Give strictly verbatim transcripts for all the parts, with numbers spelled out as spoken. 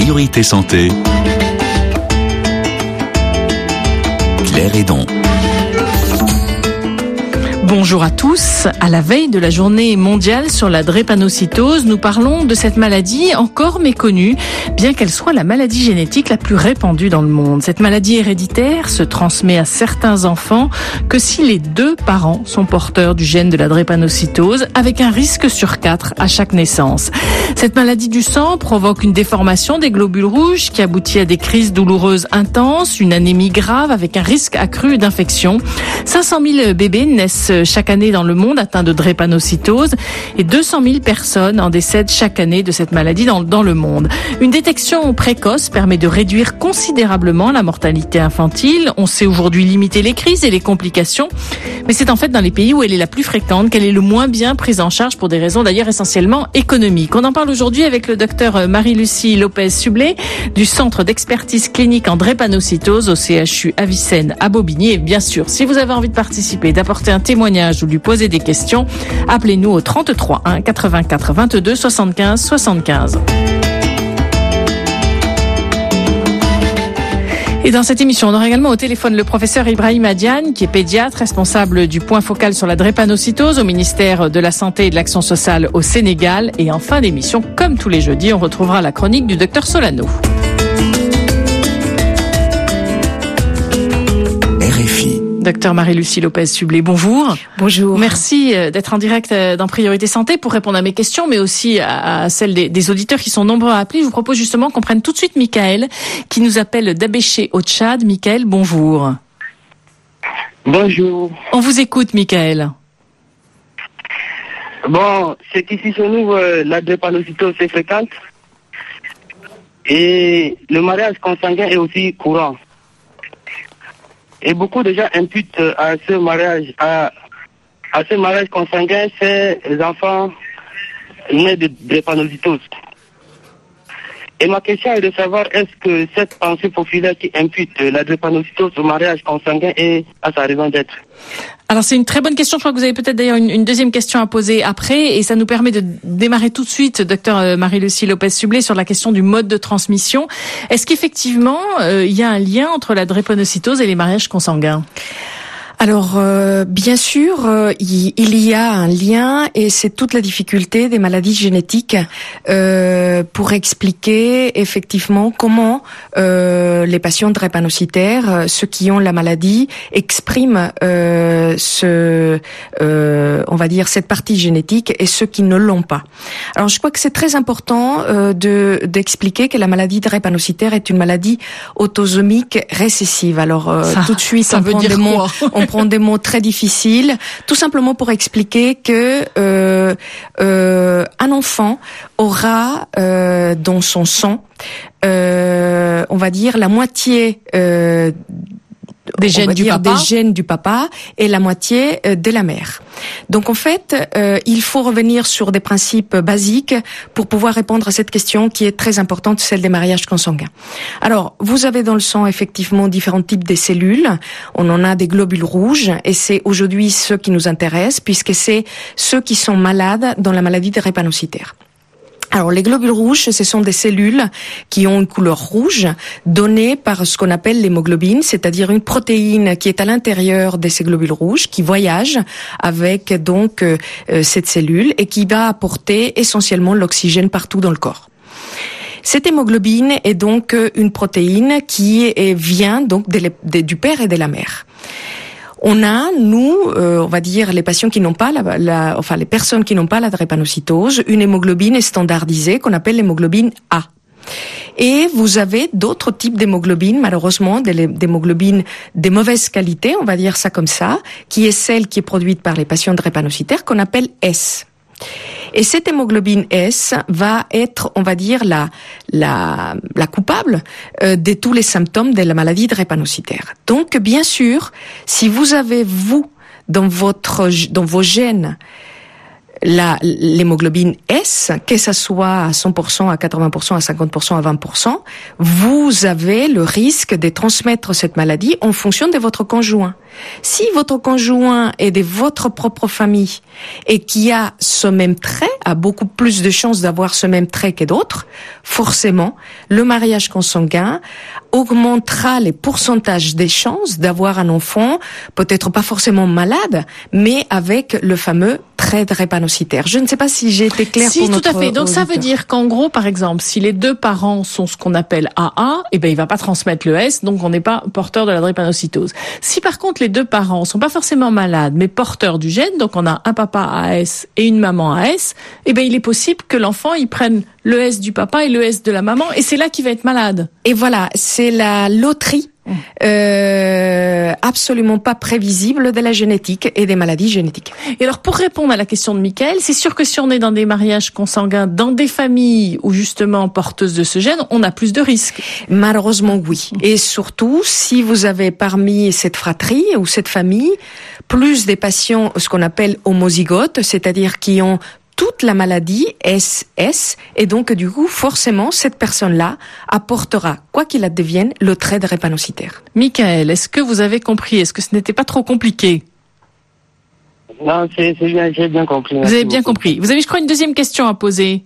Priorité Santé, Claire Hédon. Bonjour à tous. À la veille de la journée mondiale sur la drépanocytose, nous parlons de cette maladie encore méconnue, bien qu'elle soit la maladie génétique la plus répandue dans le monde. Cette maladie héréditaire se transmet à certains enfants que si les deux parents sont porteurs du gène de la drépanocytose, avec un risque sur quatre à chaque naissance. Cette maladie du sang provoque une déformation des globules rouges qui aboutit à des crises douloureuses intenses, une anémie grave avec un risque accru d'infection. cinq cent mille bébés naissent chaque année dans le monde atteints de drépanocytose et deux cent mille personnes en décèdent chaque année de cette maladie dans, dans le monde. Une détection précoce permet de réduire considérablement la mortalité infantile. On sait aujourd'hui limiter les crises et les complications, mais c'est en fait dans les pays où elle est la plus fréquente qu'elle est le moins bien prise en charge pour des raisons d'ailleurs essentiellement économiques. On en parle aujourd'hui avec le docteur Marie-Lucie Lopez-Sublet du Centre d'expertise clinique en drépanocytose au C H U Avicenne à Bobigny. Et bien sûr, si vous avez envie de participer, d'apporter un témoignage ou lui poser des questions, appelez-nous au trente-trois un quatre-vingt-quatre vingt-deux soixante-quinze soixante-quinze. Et dans cette émission, on aura également au téléphone le professeur Ibrahim Adiane, qui est pédiatre, responsable du point focal sur la drépanocytose au ministère de la Santé et de l'Action sociale au Sénégal. Et en fin d'émission, comme tous les jeudis, on retrouvera la chronique du docteur Solano. Docteur Marie-Lucie Lopez-Sublet, bonjour. Bonjour. Merci d'être en direct dans Priorité Santé pour répondre à mes questions, mais aussi à celles des, des auditeurs qui sont nombreux à appeler. Je vous propose justement qu'on prenne tout de suite Michael, qui nous appelle d'Abéché au Tchad. Michael, bonjour. Bonjour. On vous écoute, Michael. Bon, c'est qu'ici chez nous, euh, la drépanocytose est fréquente et le mariage consanguin est aussi courant. Et beaucoup de gens imputent à ce mariage, à, à ce mariage consanguin, ces enfants nés de drépanocytose. Et ma question est de savoir, est-ce que cette pensée populaire qui impute la drépanocytose au mariage consanguin est à sa raison d'être? Alors c'est une très bonne question. Je crois que vous avez peut-être d'ailleurs une, une deuxième question à poser après, et ça nous permet de démarrer tout de suite, docteur Marie-Lucie Lopez-Sublet, sur la question du mode de transmission. Est-ce qu'effectivement euh, il y a un lien entre la drépanocytose et les mariages consanguins? Alors, euh, bien sûr, euh, il, il y a un lien, et c'est toute la difficulté des maladies génétiques euh, pour expliquer effectivement comment euh, les patients drépanocytaires, ceux qui ont la maladie, expriment euh, ce, euh, on va dire, cette partie génétique, et ceux qui ne l'ont pas. Alors, je crois que c'est très important euh, de d'expliquer que la maladie drépanocytaire est une maladie autosomique récessive. Alors, euh, ça, tout de suite, ça on veut prend dire des mots. On prend des mots très difficiles, tout simplement pour expliquer que euh, euh, un enfant aura euh, dans son sang, euh, on va dire, la moitié euh, des gènes du papa, des gènes du papa et la moitié de la mère. Donc en fait, euh, il faut revenir sur des principes basiques pour pouvoir répondre à cette question qui est très importante, celle des mariages consanguins. Alors, vous avez dans le sang effectivement différents types de cellules. On en a des globules rouges, et c'est aujourd'hui ceux qui nous intéressent, puisque c'est ceux qui sont malades dans la maladie drépanocytaire. Alors, les globules rouges, ce sont des cellules qui ont une couleur rouge, données par ce qu'on appelle l'hémoglobine, c'est-à-dire une protéine qui est à l'intérieur de ces globules rouges, qui voyage avec donc euh, cette cellule et qui va apporter essentiellement l'oxygène partout dans le corps. Cette hémoglobine est donc une protéine qui est, vient donc de, de, du père et de la mère. On a, nous, euh, on va dire les patients qui n'ont pas la, la, enfin les personnes qui n'ont pas la drépanocytose, une hémoglobine standardisée qu'on appelle l'hémoglobine A. Et vous avez d'autres types d'hémoglobines, malheureusement, des hémoglobines de mauvaise qualité, on va dire ça comme ça, qui est celle qui est produite par les patients drépanocytaires, qu'on appelle S. Et cette hémoglobine S va être, on va dire, la la, la coupable euh, de tous les symptômes de la maladie drépanocytaire. Donc, bien sûr, si vous avez, vous, dans votre dans vos gènes, la, l'hémoglobine S, que ça soit à cent pour cent, à quatre-vingts pour cent, à cinquante pour cent, à vingt pour cent, vous avez le risque de transmettre cette maladie en fonction de votre conjoint. Si votre conjoint est de votre propre famille et qui a ce même trait, a beaucoup plus de chances d'avoir ce même trait que d'autres, forcément, le mariage consanguin augmentera les pourcentages des chances d'avoir un enfant, peut-être pas forcément malade, mais avec le fameux trait drépanocytaire. Je ne sais pas si j'ai été claire si, pour notre tout à fait. Donc auditeur. ça veut dire qu'en gros, par exemple, si les deux parents sont ce qu'on appelle A A, eh ben il va pas transmettre le S, donc on n'est pas porteur de la drépanocytose. Si par contre les deux parents sont pas forcément malades, mais porteurs du gène, donc on a un papa A S et une maman A S, eh ben il est possible que l'enfant il prenne le S du papa et le S de la maman, et c'est là qu'il va être malade. Et voilà, c'est la loterie euh, absolument pas prévisible de la génétique et des maladies génétiques. Et alors, pour répondre à la question de Mickaël, c'est sûr que si on est dans des mariages consanguins, dans des familles où justement porteuses de ce gène, on a plus de risques. Malheureusement, oui. Et surtout, si vous avez parmi cette fratrie ou cette famille plus des patients, ce qu'on appelle homozygotes, c'est-à-dire qui ont toute la maladie S S, et donc du coup, forcément, cette personne-là apportera, quoi qu'il advienne, le trait drépanocytaire. Mickaël, est-ce que vous avez compris? Est-ce que ce n'était pas trop compliqué? Non, c'est, c'est bien, j'ai bien compris. Vous avez bien beaucoup. compris. Vous avez, je crois, une deuxième question à poser.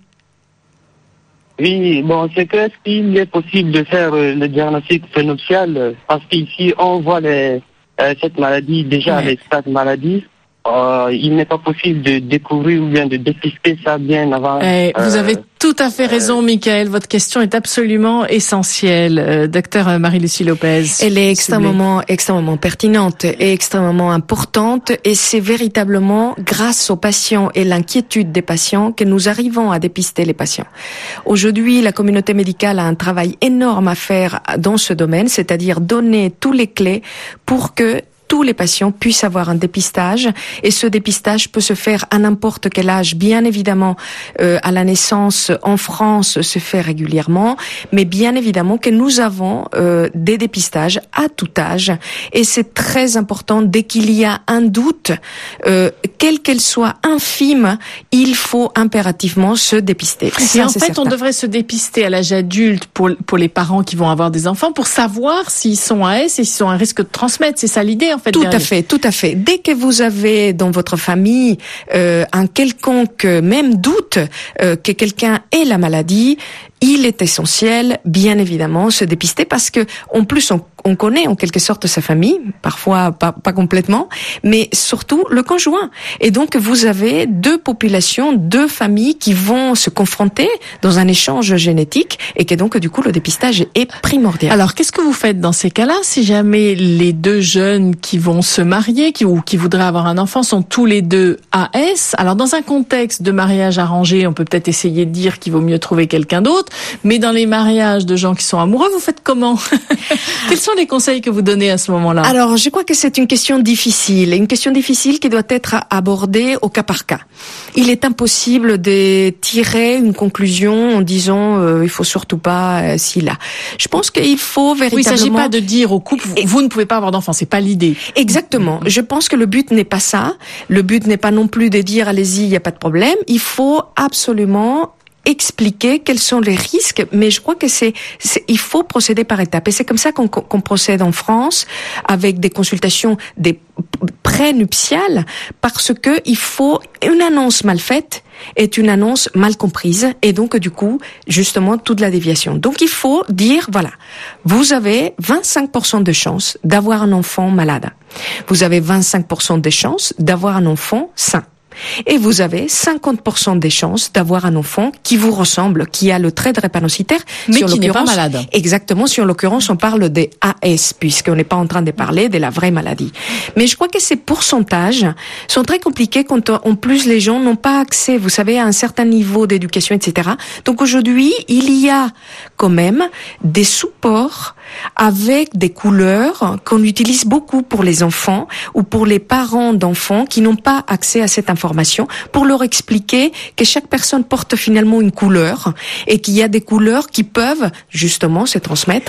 Oui, bon, c'est que est-ce qu'il est possible de faire euh, le diagnostic prénuptial, euh, parce qu'ici, on voit les, euh, cette maladie, déjà ouais. les stades maladies. Euh, il n'est pas possible de découvrir ou bien de dépister ça bien avant. Eh, euh, vous avez tout à fait raison, euh, Mickaël. Votre question est absolument essentielle, euh, docteur Marie-Lucie Lopez. Elle est extrêmement, extrêmement pertinente et extrêmement importante. Et c'est véritablement grâce aux patients et l'inquiétude des patients que nous arrivons à dépister les patients. Aujourd'hui, la communauté médicale a un travail énorme à faire dans ce domaine, c'est-à-dire donner tous les clés pour que tous les patients puissent avoir un dépistage, et ce dépistage peut se faire à n'importe quel âge. Bien évidemment, euh, à la naissance en France se fait régulièrement, mais bien évidemment que nous avons euh, des dépistages à tout âge, et c'est très important. Dès qu'il y a un doute, euh, quelle qu'elle soit infime, il faut impérativement se dépister. Et en fait, certain. On devrait se dépister à l'âge adulte pour pour les parents qui vont avoir des enfants, pour savoir s'ils sont à S et s'ils ont un risque de transmettre. C'est ça l'idée. En fait, tout à fait, tout à fait. Dès que vous avez dans votre famille euh, un quelconque même doute euh, que quelqu'un ait la maladie, il est essentiel, bien évidemment, se dépister, parce que en plus on, on connaît en quelque sorte sa famille, parfois pas, pas complètement, mais surtout le conjoint. Et donc vous avez deux populations, deux familles qui vont se confronter dans un échange génétique, et que donc du coup le dépistage est primordial. Alors qu'est-ce que vous faites dans ces cas-là, si jamais les deux jeunes qui vont se marier, qui ou qui voudraient avoir un enfant, sont tous les deux A S? Alors dans un contexte de mariage arrangé, on peut peut-être essayer de dire qu'il vaut mieux trouver quelqu'un d'autre. Mais dans les mariages de gens qui sont amoureux, vous faites comment? Quels sont les conseils que vous donnez à ce moment-là? Alors, je crois que c'est une question difficile, une question difficile qui doit être abordée au cas par cas. Il est impossible de tirer une conclusion en disant euh, il faut surtout pas euh, si là. Je pense qu'il faut véritablement. Oui, il s'agit pas de dire au couple vous, vous ne pouvez pas avoir d'enfant, c'est pas l'idée. Exactement. Je pense que le but n'est pas ça. Le but n'est pas non plus de dire allez-y, il y a pas de problème. Il faut absolument expliquer quels sont les risques, mais je crois que c'est, c'est il faut procéder par étapes. Et c'est comme ça qu'on, qu'on procède en France, avec des consultations des prénuptiales, parce que il faut une annonce mal faite est une annonce mal comprise, et donc du coup justement toute la déviation. Donc il faut dire voilà, vous avez vingt-cinq pour cent de chances d'avoir un enfant malade, vous avez vingt-cinq pour cent de chances d'avoir un enfant sain. Et vous avez cinquante pour cent des chances d'avoir un enfant qui vous ressemble, qui a le trait drépanocytaire, mais qui n'est pas malade. Exactement, si en l'occurrence on parle des A S, puisqu'on n'est pas en train de parler de la vraie maladie. Mais je crois que ces pourcentages sont très compliqués quand en plus les gens n'ont pas accès, vous savez, à un certain niveau d'éducation, et cetera. Donc aujourd'hui, il y a quand même des supports avec des couleurs qu'on utilise beaucoup pour les enfants ou pour les parents d'enfants qui n'ont pas accès à cette information, pour leur expliquer que chaque personne porte finalement une couleur, et qu'il y a des couleurs qui peuvent justement se transmettre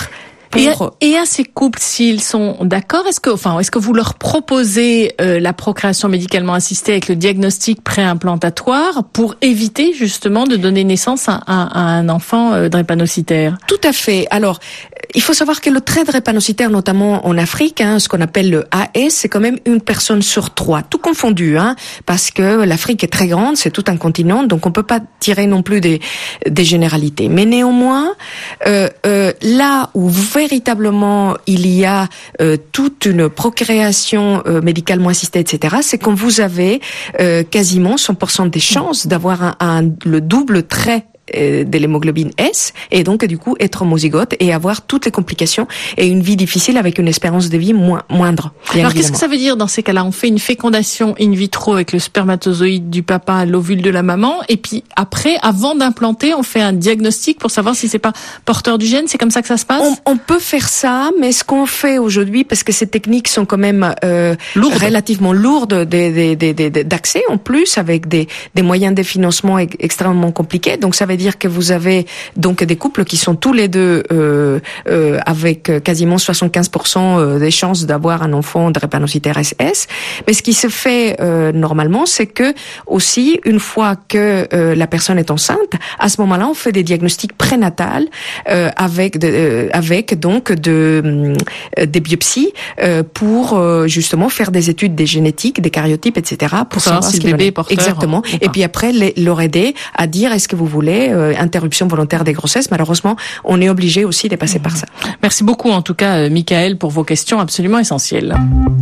pour... Et à, et à ces couples, s'ils sont d'accord, est-ce que, enfin, est-ce que vous leur proposez euh, la procréation médicalement assistée avec le diagnostic préimplantatoire pour éviter justement de donner naissance à, à, à un enfant euh, drépanocytaire? Tout à fait. Alors, il faut savoir que le trait drépanocytaire, notamment en Afrique, hein, ce qu'on appelle le A S, c'est quand même une personne sur trois, tout confondu, hein, parce que l'Afrique est très grande, c'est tout un continent, donc on peut pas tirer non plus des, des généralités. Mais néanmoins, euh, euh, là où véritablement il y a euh, toute une procréation euh, médicalement assistée, et cetera, c'est quand vous avez euh, quasiment cent pour cent des chances d'avoir un, un, le double trait de l'hémoglobine S, et donc du coup être homozygote et avoir toutes les complications et une vie difficile avec une espérance de vie moins, moindre. Alors qu'est-ce que ça veut dire dans ces cas-là? On fait une fécondation in vitro avec le spermatozoïde du papa, l'ovule de la maman, et puis après, avant d'implanter, on fait un diagnostic pour savoir si c'est pas porteur du gène. C'est comme ça que ça se passe? On, on peut faire ça, mais ce qu'on fait aujourd'hui, parce que ces techniques sont quand même euh, lourdes. relativement lourdes de, de, de, de, d'accès en plus, avec des, des moyens de financement extrêmement compliqués, donc ça veut dire que vous avez donc des couples qui sont tous les deux euh, euh, avec quasiment soixante-quinze pour cent des chances d'avoir un enfant drépanocytaire S S. Mais ce qui se fait euh, normalement, c'est que aussi une fois que euh, la personne est enceinte, à ce moment-là, on fait des diagnostics prénatals euh, avec de, euh, avec donc de euh, des biopsies euh, pour euh, justement faire des études des génétiques, des karyotypes, et cetera pour, pour savoir, savoir si le bébé est porteur. Exactement. Et puis après, les, leur aider à dire est-ce que vous voulez Euh, interruption volontaire des grossesses. Malheureusement, on est obligé aussi de passer mmh. par ça. Merci beaucoup en tout cas, euh, Michael, pour vos questions absolument essentielles.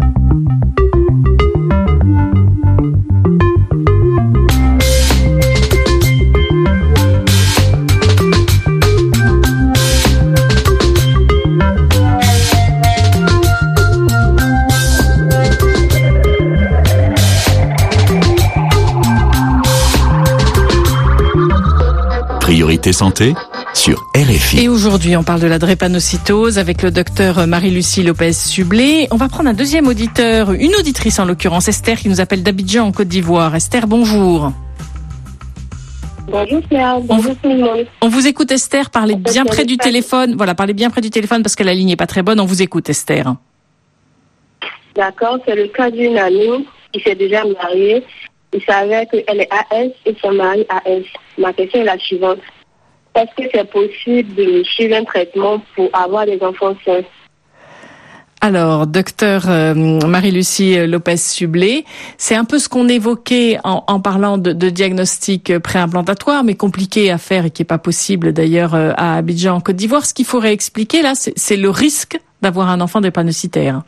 Priorité santé sur R F I. Et aujourd'hui, on parle de la drépanocytose avec le docteur Marie-Lucie Lopez-Sublé. On va prendre un deuxième auditeur, une auditrice en l'occurrence, Esther, qui nous appelle d'Abidjan en Côte d'Ivoire. Esther, bonjour. Bonjour Claire, bonjour tout le monde. On vous écoute Esther, parlez bien près du téléphone. Voilà, parlez bien près du téléphone parce que la ligne n'est pas très bonne. On vous écoute Esther. D'accord, c'est le cas d'une amie qui s'est déjà mariée. Il s'avère qu'elle est A S et son mari A S. Ma question est la suivante. Est-ce que c'est possible de suivre un traitement pour avoir des enfants sains? Alors, docteur euh, Marie-Lucie Lopez-Sublé, c'est un peu ce qu'on évoquait en, en parlant de, de diagnostic préimplantatoire, mais compliqué à faire et qui est pas possible d'ailleurs euh, à Abidjan en Côte d'Ivoire. Ce qu'il faudrait expliquer là, c'est, c'est le risque d'avoir un enfant drépanocytaire.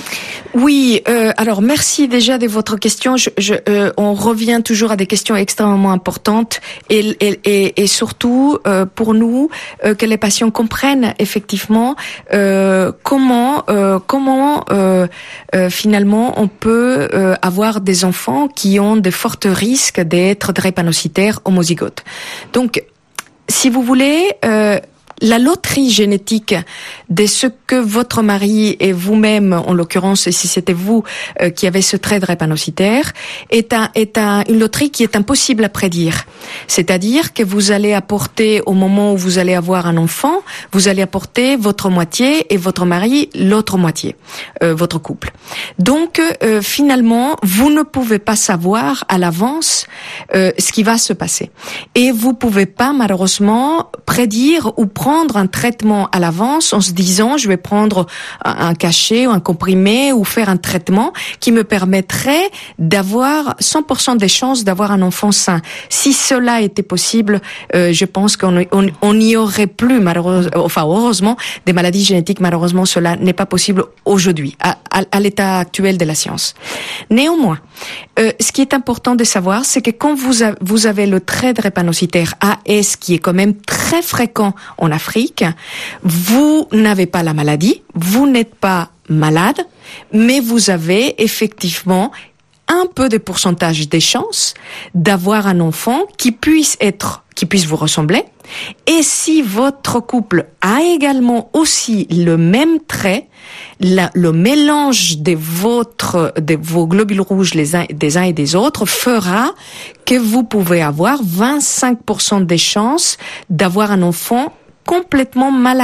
Oui, euh, alors merci déjà de votre question. Je, je, euh, on revient toujours à des questions extrêmement importantes et, et, et, et surtout euh, pour nous euh, que les patients comprennent effectivement euh, comment euh, comment euh, euh, finalement on peut euh, avoir des enfants qui ont de forts risques d'être drépanocytaires homozygotes. Donc, si vous voulez. Euh, La loterie génétique de ce que votre mari et vous-même, en l'occurrence, si c'était vous euh, qui avez ce trait drépanocytaire, est, un, est un, une loterie qui est impossible à prédire. C'est-à-dire que vous allez apporter, au moment où vous allez avoir un enfant, vous allez apporter votre moitié et votre mari l'autre moitié, euh, votre couple. Donc, euh, finalement, vous ne pouvez pas savoir à l'avance euh, ce qui va se passer. Et vous pouvez pas, malheureusement, prédire ou prendre prendre un traitement à l'avance en se disant je vais prendre un cachet ou un comprimé ou faire un traitement qui me permettrait d'avoir cent pour cent des chances d'avoir un enfant sain. Si cela était possible, euh, je pense qu'on on, on n'y aurait plus malheureusement, enfin heureusement, des maladies génétiques. Malheureusement, cela n'est pas possible aujourd'hui, à, à, à l'état actuel de la science. Néanmoins, euh, ce qui est important de savoir, c'est que quand vous, a, vous avez le trait drépanocytaire A S, qui est quand même très fréquent en Afrique, vous n'avez pas la maladie, vous n'êtes pas malade, mais vous avez effectivement un peu de pourcentage des chances d'avoir un enfant qui puisse être, qui puisse vous ressembler. Et si votre couple a également aussi le même trait, la, le mélange de votre, de vos globules rouges les uns, des uns et des autres fera que vous pouvez avoir vingt-cinq pour cent des chances d'avoir un enfant complètement malade.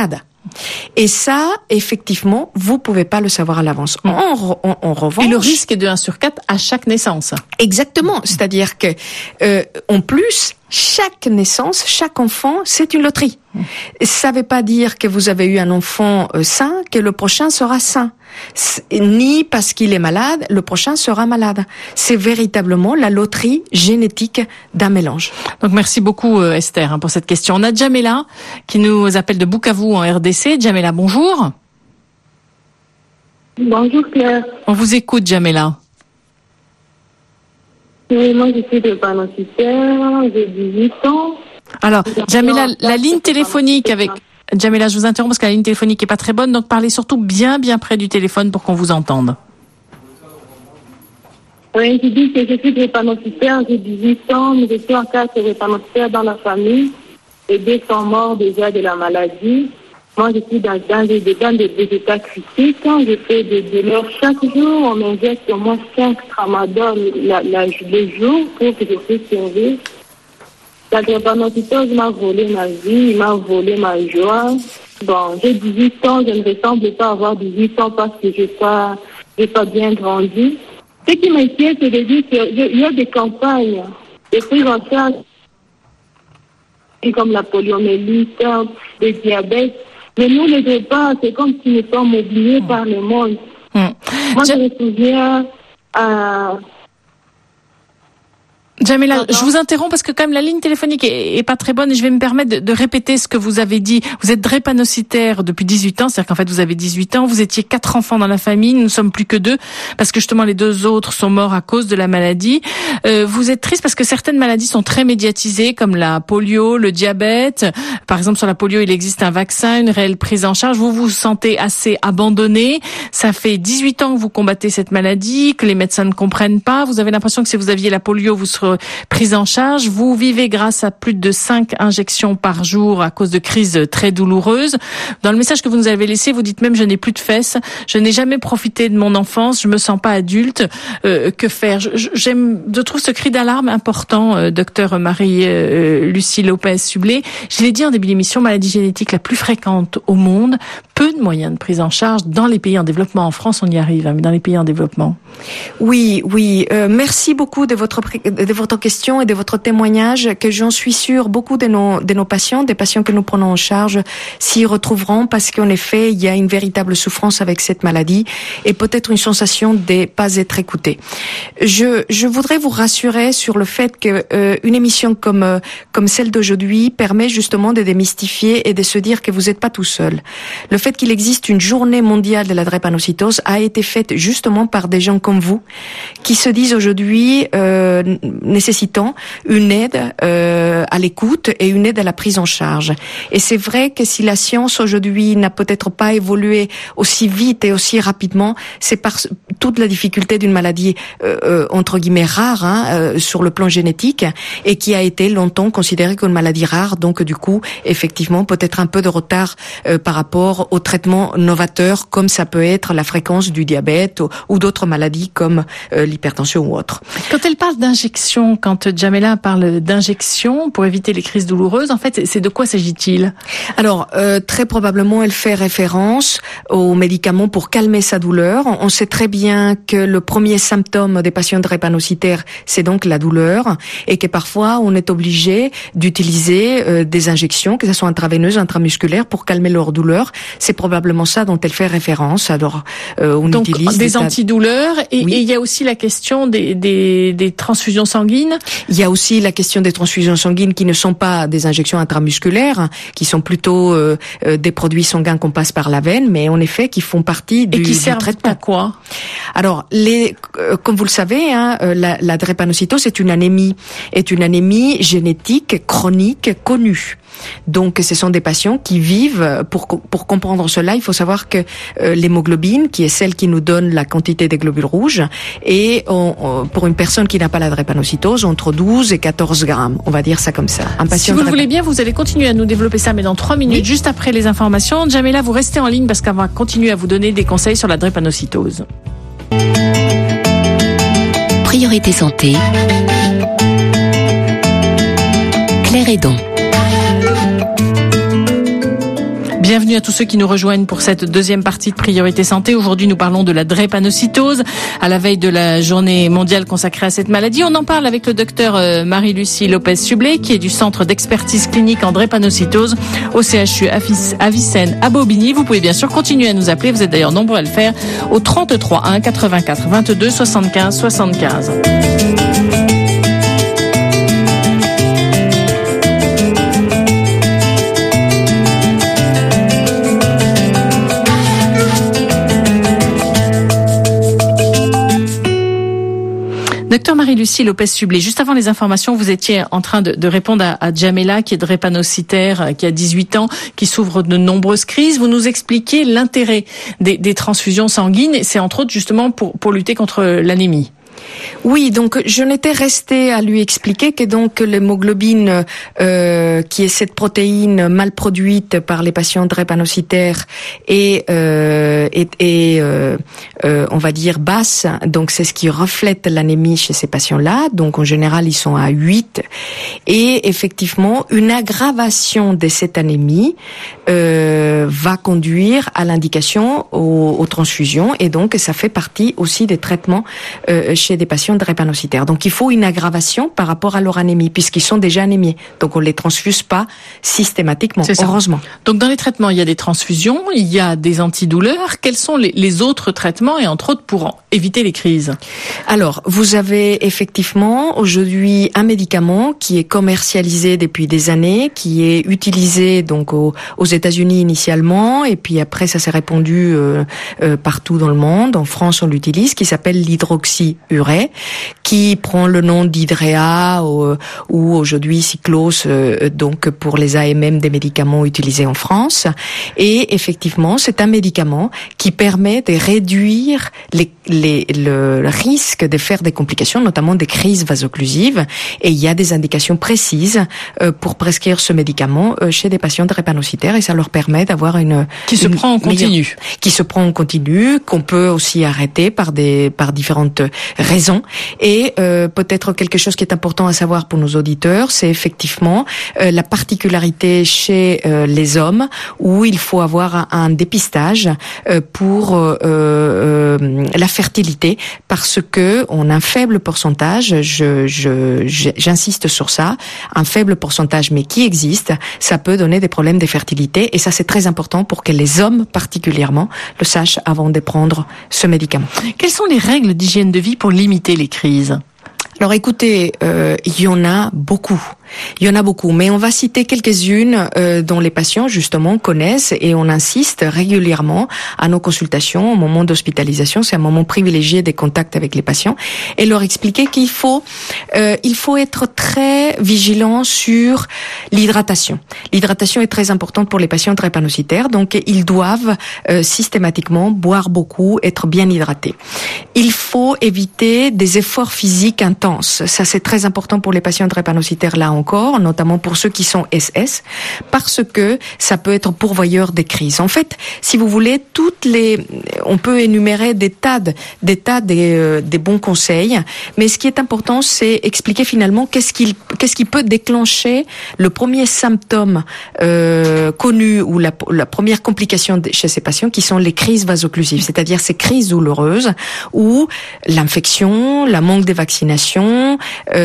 Et ça, effectivement, vous pouvez pas le savoir à l'avance. Mmh. En, en, en revanche... Et le risque est de un sur quatre à chaque naissance. Exactement. C'est-à-dire que, euh, en plus, chaque naissance, chaque enfant, c'est une loterie. Mmh. Ça veut pas dire que vous avez eu un enfant euh, sain, que le prochain sera sain. C'est, ni parce qu'il est malade, le prochain sera malade. C'est véritablement la loterie génétique d'un mélange. Donc merci beaucoup euh, Esther hein, pour cette question. On a Djamela qui nous appelle de Bukavu en R D C. Djamela, bonjour. Bonjour Claire. On vous écoute Djamela. Oui, moi je suis de Panocitaire, j'ai dix-huit ans. Alors, Djamela, la ligne téléphonique avec... Djamela, je vous interromps parce que la ligne téléphonique est pas très bonne, donc parlez surtout bien bien près du téléphone pour qu'on vous entende. Oui, je dis que je suis drépanocytaire, j'ai dix-huit ans, mais je suis en cas de drépanocytaire dans la famille. Et deux sont morts déjà de la maladie. Moi, je suis dans, dans, des, dans des, des états critiques. Je fais des douleurs chaque jour. On m'injecte au moins cinq tramadol la, la, les jours pour que je puisse survivre. La drépanocytose m'a volé ma vie, il m'a volé ma joie. Bon, j'ai dix-huit ans, je ne ressemble pas avoir dix-huit ans parce que je n'ai pas, j'ai pas bien grandi. Ce qui m'inquiète, c'est de dire qu'il y a des campagnes de prise en charge comme la poliomyélite, le diabète. Mais nous, les repas, c'est comme si nous sommes oubliés mmh. par le monde. Mmh. Moi, je... je me souviens... Euh, Djamela, je vous interromps parce que quand même la ligne téléphonique est, est pas très bonne et je vais me permettre de, de répéter ce que vous avez dit. Vous êtes drépanocytaire depuis dix-huit ans, c'est-à-dire qu'en fait vous avez dix-huit ans, vous étiez quatre enfants dans la famille, nous ne sommes plus que deux parce que justement les deux autres sont morts à cause de la maladie. Euh, vous êtes triste parce que certaines maladies sont très médiatisées comme la polio, le diabète. Par exemple sur la polio, il existe un vaccin, une réelle prise en charge. Vous vous sentez assez abandonné. Ça fait dix-huit ans que vous combattez cette maladie, que les médecins ne comprennent pas. Vous avez l'impression que si vous aviez la polio, vous serez prise en charge. Vous vivez grâce à plus de cinq injections par jour à cause de crises très douloureuses. Dans le message que vous nous avez laissé, vous dites même je n'ai plus de fesses, je n'ai jamais profité de mon enfance, je me sens pas adulte. Euh, que faire? je, J'aime, je trouve ce cri d'alarme important, euh, docteur Marie-Lucie euh, Lopez-Sublet. Je l'ai dit en début d'émission, maladie génétique la plus fréquente au monde. Peu de moyens de prise en charge dans les pays en développement. En France, on y arrive, hein, mais dans les pays en développement. Oui, oui. Euh, merci beaucoup de votre de votre question et de votre témoignage, que j'en suis sûre, beaucoup de nos de nos patients, des patients que nous prenons en charge, s'y retrouveront parce qu'en effet, il y a une véritable souffrance avec cette maladie et peut-être une sensation de pas être écouté. Je je voudrais vous rassurer sur le fait que euh, une émission comme euh, comme celle d'aujourd'hui permet justement de démystifier et de se dire que vous n'êtes pas tout seul. Le fait qu'il existe une journée mondiale de la drépanocytose a été faite justement par des gens comme vous qui se disent aujourd'hui euh, nécessitant une aide euh, à l'écoute et une aide à la prise en charge. Et c'est vrai que si la science aujourd'hui n'a peut-être pas évolué aussi vite et aussi rapidement, c'est par toute la difficulté d'une maladie euh, euh, entre guillemets rare hein, euh, sur le plan génétique et qui a été longtemps considérée comme une maladie rare. Donc du coup, effectivement, peut-être un peu de retard euh, par rapport aux traitements novateurs comme ça peut être la fréquence du diabète ou, ou d'autres maladies comme euh, l'hypertension ou autre. Quand elle parle d'injection, quand Djamela parle d'injection pour éviter les crises douloureuses, en fait, c'est de quoi s'agit-il? Alors, euh, très probablement, elle fait référence aux médicaments pour calmer sa douleur. On sait très bien que le premier symptôme des patients drépanocytaires, c'est donc la douleur, et que parfois, on est obligé d'utiliser euh, des injections, que ce soit intraveineuses, intramusculaires, pour calmer leur douleur. C'est probablement ça dont elle fait référence. Alors, euh, on donc, utilise des, des antidouleurs, et oui. Et il y a aussi la question des, des, des transfusions sanguines. Il y a aussi la question des transfusions sanguines qui ne sont pas des injections intramusculaires, qui sont plutôt euh, euh, des produits sanguins qu'on passe par la veine, mais en effet qui font partie du, et qui du servent traitement. À quoi? Alors, les, euh, comme vous le savez, hein, euh, la, la drépanocytose est une anémie, est une anémie génétique chronique connue. Donc, ce sont des patients qui vivent. Pour pour comprendre cela, il faut savoir que euh, l'hémoglobine, qui est celle qui nous donne la quantité des globules rouges, est on, on, pour une personne qui n'a pas la drépanocytose entre douze et quatorze grammes. On va dire ça comme ça. Un patient si vous le voulez bien, vous allez continuer à nous développer ça, mais dans trois minutes, oui. Juste après les informations. Djamela, vous restez en ligne parce qu'on va continuer à vous donner des conseils sur la drépanocytose. Priorité santé. Claire Hédon. Bien Bienvenue à tous ceux qui nous rejoignent pour cette deuxième partie de Priorité Santé. Aujourd'hui, nous parlons de la drépanocytose à la veille de la journée mondiale consacrée à cette maladie. On en parle avec le docteur Marie-Lucie Lopez-Sublet, qui est du Centre d'expertise clinique en drépanocytose au C H U Avicenne à Bobigny. Vous pouvez bien sûr continuer à nous appeler. Vous êtes d'ailleurs nombreux à le faire au trente-trois un quatre-vingt-quatre vingt-deux soixante-quinze soixante-quinze. Docteur Marie-Lucie Lopez-Sublet, juste avant les informations, vous étiez en train de, de répondre à, à Djamila, qui est drépanocytaire, qui a dix-huit ans, qui souffre de nombreuses crises. Vous nous expliquez l'intérêt des, des transfusions sanguines, c'est entre autres justement pour, pour lutter contre l'anémie. Oui, donc je n'étais restée à lui expliquer que donc l'hémoglobine, euh, qui est cette protéine mal produite par les patients drépanocytaires, est, euh, est, est euh, euh, on va dire basse. Donc c'est ce qui reflète l'anémie chez ces patients-là. Donc en général ils sont à huit. Et effectivement, une aggravation de cette anémie euh, va conduire à l'indication aux, aux transfusions. Et donc ça fait partie aussi des traitements euh, chez des patients drépanocytaires. Donc il faut une aggravation par rapport à leur anémie, puisqu'ils sont déjà anémiés. Donc on les transfuse pas systématiquement, heureusement. Donc dans les traitements, il y a des transfusions, il y a des antidouleurs. Quels sont les, les autres traitements, et entre autres pour éviter les crises? Alors, vous avez effectivement aujourd'hui un médicament qui est commercialisé depuis des années, qui est utilisé donc aux, aux États-Unis initialement, et puis après ça s'est répandu euh, euh, partout dans le monde. En France, on l'utilise, qui s'appelle l'hydroxyurée, qui prend le nom d'Hydrea ou, ou aujourd'hui Cyclos, euh, donc pour les A M M des médicaments utilisés en France. Et effectivement, c'est un médicament qui permet de réduire les, les, le, le risque de faire des complications, notamment des crises vasoclusives. Et il y a des indications précises euh, pour prescrire ce médicament euh, chez des patients drépanocytaires, et ça leur permet d'avoir une qui se une prend en continu, meilleure, qui se prend en continu, qu'on peut aussi arrêter par des par différentes raisons. Et euh, peut-être quelque chose qui est important à savoir pour nos auditeurs, c'est effectivement euh, la particularité chez euh, les hommes, où il faut avoir un, un dépistage euh, pour euh, euh, la fertilité, parce que on a un faible pourcentage, je, je, j'insiste sur ça, un faible pourcentage, mais qui existe, ça peut donner des problèmes de fertilité, et ça c'est très important pour que les hommes particulièrement le sachent avant de prendre ce médicament. Quelles sont les règles d'hygiène de vie pour limiter les crises? Alors écoutez, euh, il y en a beaucoup. Il y en a beaucoup, mais on va citer quelques-unes euh, dont les patients justement connaissent, et on insiste régulièrement à nos consultations au moment d'hospitalisation. C'est un moment privilégié des contacts avec les patients, et leur expliquer qu'il faut euh, il faut être très vigilant sur l'hydratation. L'hydratation est très importante pour les patients drépanocytaires, donc ils doivent euh, systématiquement boire beaucoup, être bien hydratés. Il faut éviter des efforts physiques intenses. Ça c'est très important pour les patients drépanocytaires là encore, notamment pour ceux qui sont S S, parce que ça peut être pourvoyeur des crises. En fait, si vous voulez, toutes les, on peut énumérer des tas de, des tas des, euh, des bons conseils, mais ce qui est important, c'est expliquer finalement qu'est-ce qui, qu'est-ce qui peut déclencher le premier symptôme euh, connu, ou la, la première complication chez ces patients, qui sont les crises vasoclusives, c'est-à-dire ces crises douloureuses où l'infection, la manque de vaccination,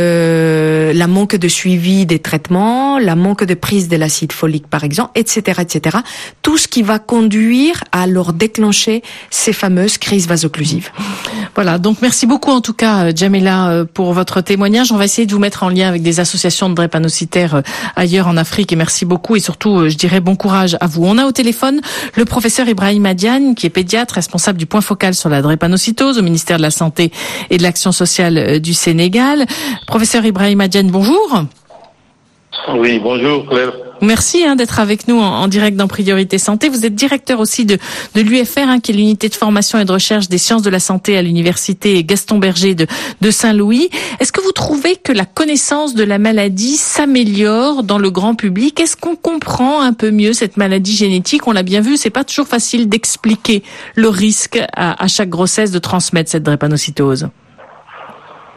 euh, la manque de suivi des traitements, la manque de prise de l'acide folique par exemple, et cetera, et cetera. Tout ce qui va conduire à leur déclencher ces fameuses crises vasoclusives. Voilà, donc merci beaucoup en tout cas Djamila pour votre témoignage. On va essayer de vous mettre en lien avec des associations de drépanocytaires ailleurs en Afrique, et merci beaucoup, et surtout je dirais bon courage à vous. On a au téléphone le professeur Ibrahim Diagne, qui est pédiatre, responsable du point focal sur la drépanocytose au ministère de la Santé et de l'Action sociale du Sénégal. Professeur Ibrahim Diagne, bonjour. Oui, bonjour Claire. Merci hein, d'être avec nous en, en direct dans Priorité Santé. Vous êtes directeur aussi de, de l'U F R, hein, qui est l'unité de formation et de recherche des sciences de la santé à l'université Gaston Berger de, de Saint-Louis. Est-ce que vous trouvez que la connaissance de la maladie s'améliore dans le grand public? Est-ce qu'on comprend un peu mieux cette maladie génétique? On l'a bien vu, c'est pas toujours facile d'expliquer le risque à, à chaque grossesse de transmettre cette drépanocytose.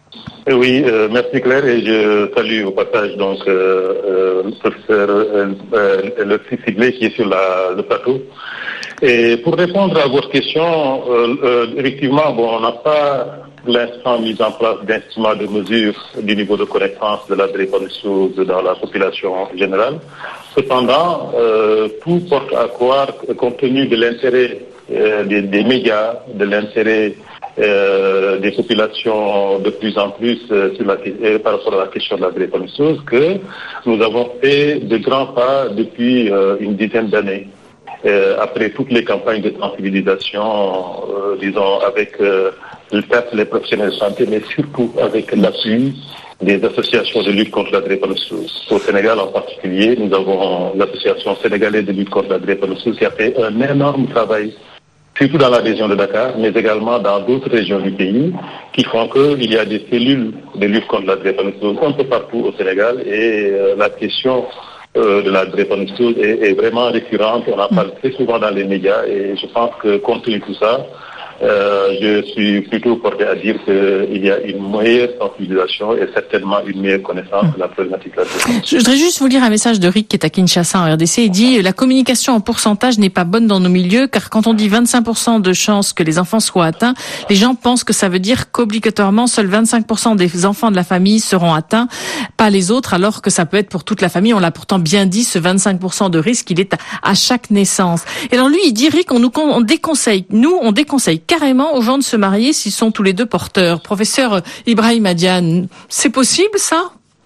Oui, euh, merci Claire, et je salue au passage donc euh, euh, le professeur euh, euh, le Ciblé qui est sur la, le plateau. Et pour répondre à votre question, euh, euh, effectivement, bon, on n'a pas pour l'instant mis en place d'instruments de mesure du niveau de connaissance de la drépanocytose dans la population générale. Cependant, euh, tout porte à croire, compte tenu de l'intérêt euh, des, des médias, de l'intérêt euh, des populations de plus en plus euh, sur la, euh, par rapport à la question de la drépanocytose, que nous avons fait de grands pas depuis euh, une dizaine d'années. Euh, après toutes les campagnes de sensibilisation, euh, disons, avec euh, les professionnels de santé, mais surtout avec l'appui des associations de lutte contre la drépanocytose. Au Sénégal en particulier, nous avons l'association sénégalaise de lutte contre la drépanocytose qui a fait un énorme travail, surtout dans la région de Dakar, mais également dans d'autres régions du pays, qui font qu'il y a des cellules de lutte contre la drépanocytose un peu partout au Sénégal, et euh, la question euh, de la drépanocytose est, est vraiment récurrente. On en parle très souvent dans les médias, et je pense que compte tenu de tout ça, Euh, je suis plutôt porté à dire qu'il y a une meilleure sensibilisation et certainement une meilleure connaissance de la problématique de la drépanocytose. Je voudrais juste vous lire un message de Rick qui est à Kinshasa en R D C. Il dit « La communication en pourcentage n'est pas bonne dans nos milieux car quand on dit vingt-cinq pour cent de chances que les enfants soient atteints, les gens pensent que ça veut dire qu'obligatoirement seuls vingt-cinq pour cent des enfants de la famille seront atteints, pas les autres, alors que ça peut être pour toute la famille. On l'a pourtant bien dit, ce vingt-cinq pour cent de risque, il est à, à chaque naissance. » Et alors lui, il dit « Rick, on nous on déconseille, nous, on déconseille carrément aux gens de se marier s'ils sont tous les deux porteurs. » Professeur Ibrahim Adiane, c'est possible ça?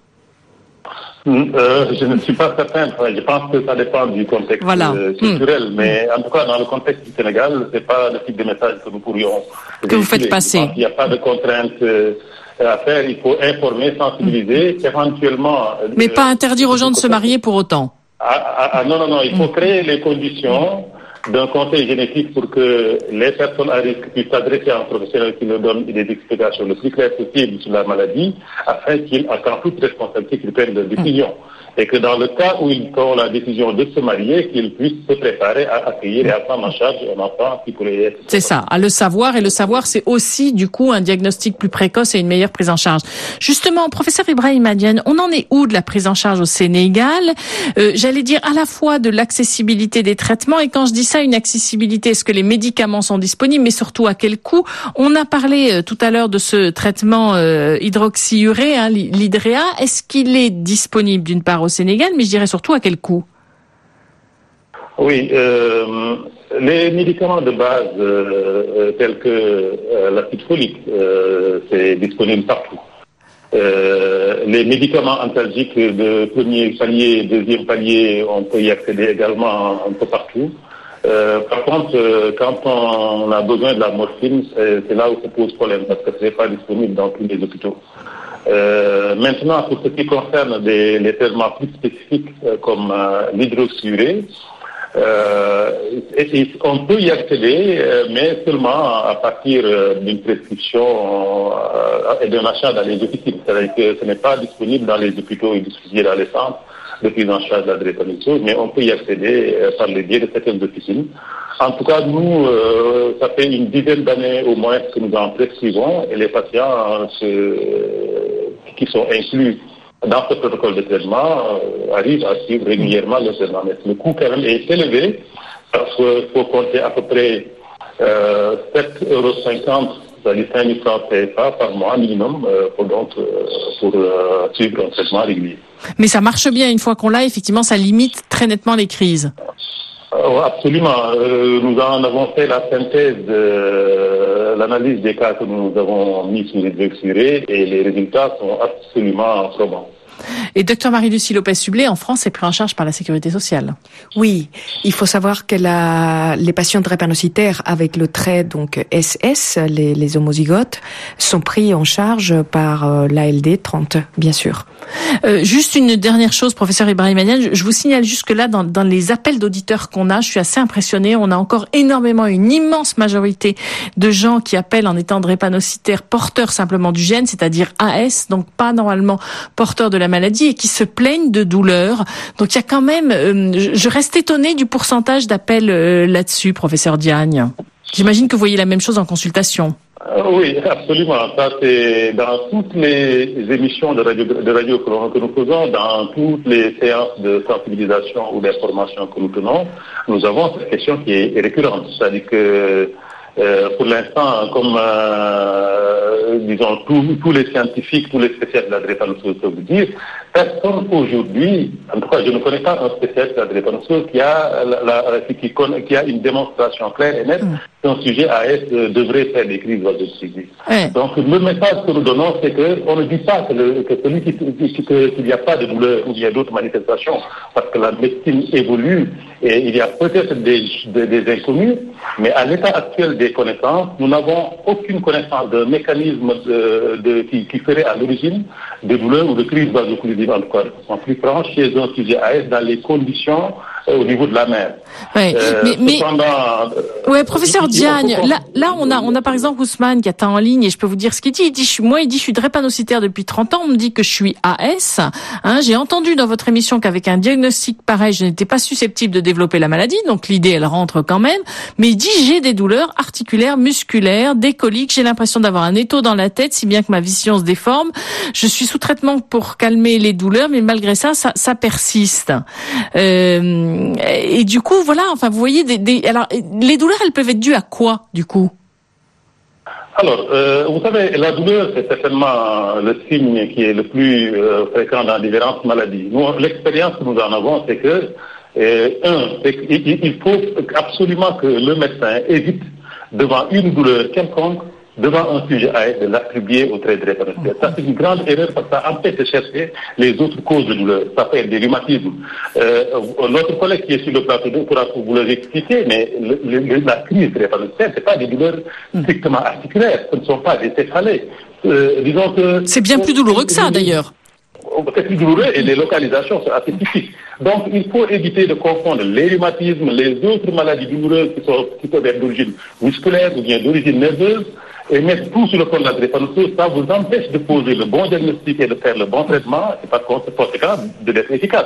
Euh, je ne suis pas certain. Je pense que ça dépend du contexte voilà. euh, culturel. Mmh. Mais en tout cas, dans le contexte du Sénégal, c'est pas le type de message que nous pourrions que vous faites passer. Il n'y a pas de contraintes euh, à faire. Il faut informer, sensibiliser, mmh. éventuellement. Mais euh, pas interdire aux gens de se marier pour autant. Ah, ah, ah, non, non, non. Il faut mmh. créer les conditions d'un conseil génétique pour que les personnes à risque puissent s'adresser à un professionnel qui leur donne des explications le plus claires possible sur la maladie, afin qu'ils, en toute responsabilité, qu'ils prennent leur décision. Et que dans le cas où ils ont la décision de se marier, qu'ils puissent se préparer à accueillir et à prendre en charge un enfant qui pourrait être... C'est ça, à le savoir. Et le savoir, c'est aussi, du coup, un diagnostic plus précoce et une meilleure prise en charge. Justement, professeur Ibrahim Adiane, on en est où de la prise en charge au Sénégal? euh, J'allais dire à la fois de l'accessibilité des traitements. Et quand je dis ça, une accessibilité, est-ce que les médicaments sont disponibles? Mais surtout, à quel coût? On a parlé euh, tout à l'heure de ce traitement euh, hydroxyuré, hein, l'Hydrea. Est-ce qu'il est disponible d'une part au Sénégal, mais je dirais surtout à quel coût? Oui, euh, les médicaments de base euh, tels que euh, l'acide folique, euh, c'est disponible partout. Euh, les médicaments antalgiques de premier palier, deuxième palier, on peut y accéder également un peu partout. Euh, par contre, euh, quand on a besoin de la morphine, c'est, c'est là où se pose problème, parce que ce n'est pas disponible dans tous les hôpitaux. Euh, maintenant, pour ce qui concerne des, les traitements plus spécifiques euh, comme euh, l'hydroxyuré, euh, on peut y accéder, euh, mais seulement à partir euh, d'une prescription euh, et d'un achat dans les officines. C'est-à-dire que ce n'est pas disponible dans les hôpitaux et distribué dans les centres de prise en charge de la drépanocytose, mais on peut y accéder euh, par le biais de certaines officines. En tout cas, nous, euh, ça fait une dizaine d'années au moins que nous en prescrivons, et les patients euh, qui sont inclus dans ce protocole de traitement euh, arrivent à suivre régulièrement le traitement. Mais le coût quand même est élevé, parce qu'il faut compter à peu près euh, sept euros cinquante, c'est-à-dire cinq mille francs C F A par mois minimum, euh, pour, donc, euh, pour euh, suivre un traitement régulier. Mais ça marche bien, une fois qu'on l'a, effectivement, ça limite très nettement les crises. Euh, absolument. Euh, nous en avons fait la synthèse de euh, l'analyse des cas que nous avons mis sous hydroxyuré, et les résultats sont absolument probants. Et docteur Marie-Lucie Lopez-Sublé, en France, c'est pris en charge par la Sécurité sociale. Oui, il faut savoir que la, les patients drépanocytaires avec le trait donc S S, les, les homozygotes, sont pris en charge par euh, l'A L D trente, bien sûr. Euh, juste une dernière chose, professeur Ibrahim Adiane, je vous signale jusque là, dans, dans les appels d'auditeurs qu'on a, je suis assez impressionnée, on a encore énormément, une immense majorité de gens qui appellent en étant drépanocytaires porteurs simplement du gène, c'est-à-dire A S, donc pas normalement porteurs de la maladie, et qui se plaignent de douleurs. Donc il y a quand même, euh, je reste étonnée du pourcentage d'appels euh, là-dessus, professeur Diagne. J'imagine que vous voyez la même chose en consultation. Euh, oui, absolument. Ça, c'est dans toutes les émissions de radio, de radio que, que nous faisons, dans toutes les séances de sensibilisation ou d'information que nous tenons, nous avons cette question qui est récurrente. C'est-à-dire que Euh, pour l'instant, comme euh, disons tous, tous les scientifiques, tous les spécialistes de la drépanocytose peuvent vous dire, personne aujourd'hui, en tout cas je ne connais pas un spécialiste de la drépanocytose qui a, la, la, qui, qui a une démonstration claire et nette mmh. qu'un sujet A S euh, devrait faire des crises vasoconstrictives. Mmh. Donc le message que nous donnons, c'est qu'on ne dit pas que, le, que celui qui, qui, que, qu'il n'y a pas de douleur ou il y a d'autres manifestations, parce que la médecine évolue et il y a peut-être des, des, des inconnus, mais à l'état actuel des connaissances, nous n'avons aucune connaissance d'un mécanisme de, de, qui, qui serait à l'origine de douleurs ou de crise vasoconstrictive, en tout cas de façon plus franche, chez un sujet A S dans les conditions euh, au niveau de la mère. Ouais, euh, mais, mais euh, ouais, professeur Diagne, là, là on a, on a par exemple Ousmane qui attend en ligne et je peux vous dire ce qu'il dit. Il dit, je, moi, il dit, je suis drépanocytaire depuis trente ans. On me dit que je suis A S. Hein, j'ai entendu dans votre émission qu'avec un diagnostic pareil, je n'étais pas susceptible de développer la maladie. Donc l'idée, elle rentre quand même. Mais il dit, j'ai des douleurs articulaires, musculaires, des coliques. J'ai l'impression d'avoir un étau dans la tête, si bien que ma vision se déforme. Je suis sous traitement pour calmer les douleurs, mais malgré ça, ça, ça persiste. Euh, et du coup, voilà. Enfin, vous voyez, des, des, alors les douleurs, elles peuvent être dues à quoi, du coup? Alors, euh, vous savez, la douleur, c'est certainement le signe qui est le plus euh, fréquent dans différentes maladies. Nous, l'expérience que nous en avons, c'est que, euh, un, c'est qu'il il faut absolument que le médecin évite, devant une douleur quelconque, devant un sujet A S, de l'attribuer au trait drépanocytaire. Ça, c'est une grande erreur parce que ça empêche de chercher les autres causes de douleur. Ça peut être des rhumatismes. Euh, notre collègue qui est sur le plateau pourra vous l'expliquer, mais le, le, la crise drépanocytaire, c'est pas des douleurs strictement articulaires. Ce ne sont pas des céphalées. Euh, disons que... C'est bien plus douloureux que ça, d'ailleurs. C'est plus douloureux et les localisations sont assez typiques. Donc, il faut éviter de confondre les rhumatismes, les autres maladies douloureuses qui, sont, qui peuvent être d'origine musculaire ou bien d'origine nerveuse, et mettre tout sur le plan de la drépanocytose. Ça vous empêche de poser le bon diagnostic et de faire le bon traitement, et par conséquent, de d'être efficace.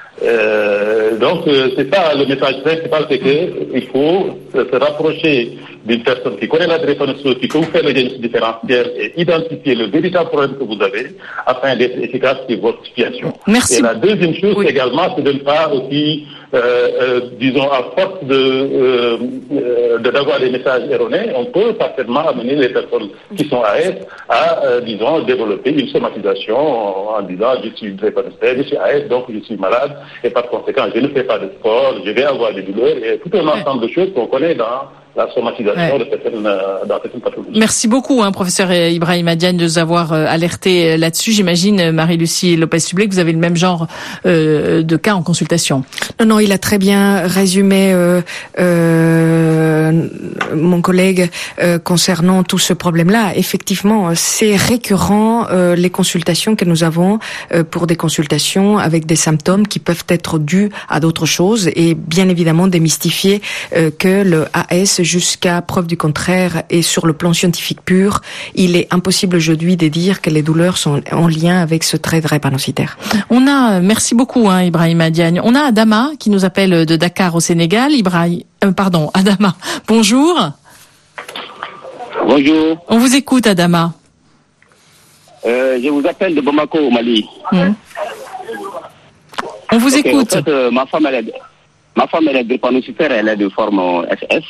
Euh, donc, euh, c'est ça le message principal, c'est qu'il faut se rapprocher d'une personne qui connaît la drépanocytose, qui peut vous faire le diagnostic différentiel et identifier le véritable problème que vous avez afin d'être efficace sur votre situation. Merci. Et la deuxième chose oui. également, c'est de ne pas aussi, euh, euh, disons, à force de, euh, de d'avoir des messages erronés, on peut parfaitement amener les personnes qui sont A S à, euh, disons, développer une somatisation en, en disant je suis drépanocytaire, je suis A S, donc je suis malade. Et par conséquent, je ne fais pas de sport, je vais avoir des douleurs et tout un ensemble de choses qu'on connaît dans la somatisation ouais. de certaines, dans certaines pathologies. Merci beaucoup, hein, professeur Ibrahima Diagne, de nous avoir euh, alerté là-dessus. J'imagine, Marie-Lucie Lopez-Sublet, que vous avez le même genre euh, de cas en consultation. Non, non, il a très bien résumé euh, euh, mon collègue euh, concernant tout ce problème-là. Effectivement, c'est récurrent euh, les consultations que nous avons euh, pour des consultations avec des symptômes qui peuvent être dus à d'autres choses et bien évidemment démystifier euh, que le A S, jusqu'à preuve du contraire et sur le plan scientifique pur, il est impossible aujourd'hui de dire que les douleurs sont en lien avec ce trait drépanocytaire. On a, merci beaucoup, hein, Ibrahima Diagne. On a Adama qui nous appelle de Dakar au Sénégal. Ibrahim, euh, pardon, Adama. Bonjour. Bonjour. On vous écoute, Adama. Euh, je vous appelle de Bamako au Mali. Mmh. On vous okay, écoute. En fait, euh, ma femme, elle est, ma femme, elle est drépanocytaire, elle est de forme S S.